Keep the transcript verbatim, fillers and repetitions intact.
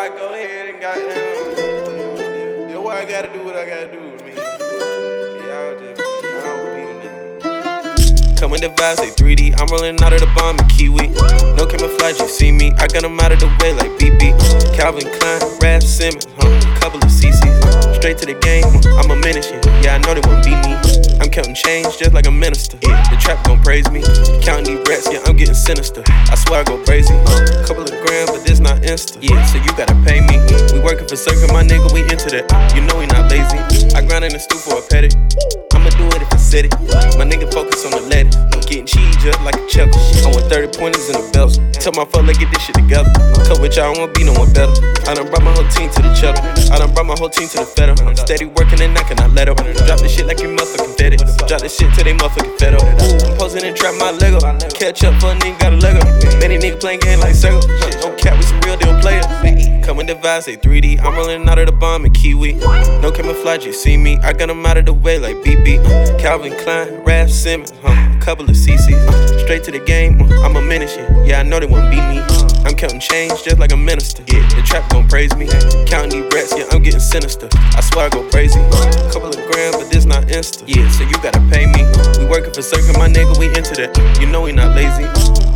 I go ahead and goddamn. That's why I gotta do what I gotta do with me. Y'all just, I don't believe in that. Come with the vibes, say three D. I'm rolling out of the bomb in Kiwi. No camouflage, you see me. I got them out of the way like B B. Calvin Klein, Raph Simmons, huh? Couple of C Cs. Straight to the game, I'm a menace, yeah. Yeah, I know they won't beat me. I'm counting change just like a minister. Yeah, the trap gon' praise me. Counting these rats, yeah, I'm getting sinister. I swear I go crazy. Uh, couple of grand, but this not Insta. Yeah, so you gotta pay me. We working for circuit, my nigga, we into that. You know we not lazy. I grind in the stoop for a petty. I'ma do it if I said it. My nigga focus on the lettuce. I'm getting cheese just like a chuckle. I want thirty pointers in the belts. Tell my fuck, let's get this shit together. Cut with y'all, I won't be no one better. I done brought my whole team to the cheddar. I done brought my whole team to the federal. I'm steady working and I cannot let up. Drop this shit like you motherfucking fed it. Drop this shit till they motherfucking fed up. I'm posing and trap my Lego. Catch up for a nigga, got a Lego. Many niggas playing game like Sega. Don't cap with some real deal players. Come with the vibes, say three D. I'm rolling out of the bomb in Kiwi. No camouflage, you see me. I got them out of the way like B B. Calvin Klein, Raph Simmons, huh? Couple of C Cs. Straight to the game, I'm a menace, yeah. Yeah, I know they won't beat me. I'm counting change just like a minister. Yeah, the trap gon' praise me. Counting these rats, yeah, I'm getting sinister. I swear I go crazy. Couple of grand, but this not Insta. Yeah, so you gotta pay me. We working for circuit, my nigga, we into that. You know we not lazy.